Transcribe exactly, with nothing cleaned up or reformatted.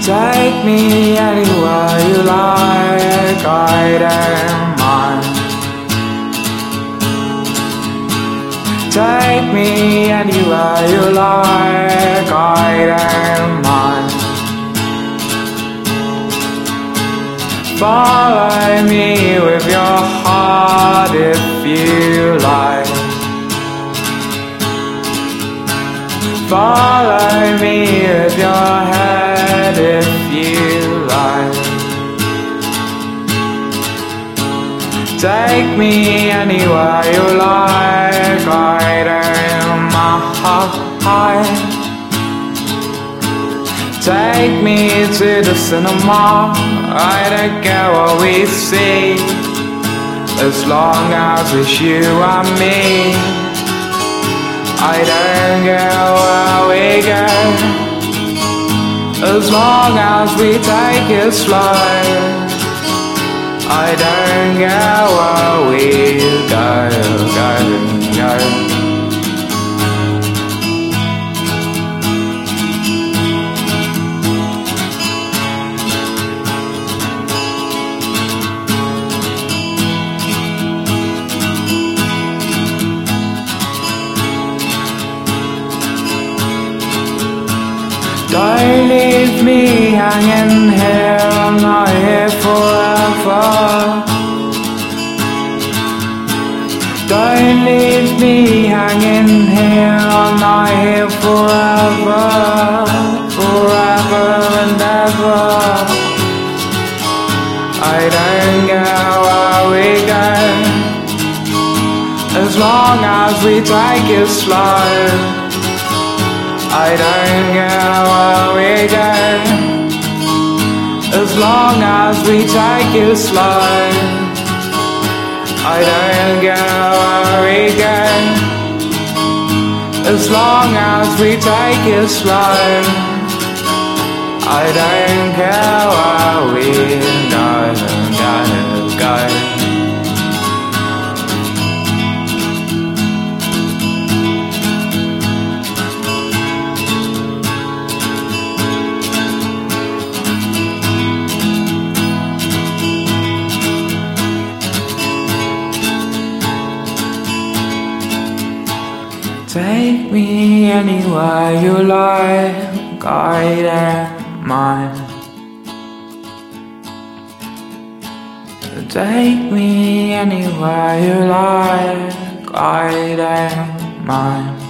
Take me anywhere you like, I don't mind. Take me anywhere you like, I don't mind. Follow me with your heart if you like. Follow me with your head if you like. Take me anywhere you like, I don't mind. Take me to the cinema, I don't care what we see, as long as it's you and me. I don't care where we go, as long as we take it slow. I don't care where we go, go, go. Don't leave me hanging here, I'm not here forever. Don't leave me hanging here, I'm not here forever. Forever and ever. I don't care where we go, as long as we take it slow. I don't care where we go, as long as we take it slow. I don't care where we go, as long as we take it slow. I don't care where we go, go, go. Take me anywhere you like, I don't mind. Take me anywhere you like, I don't mind.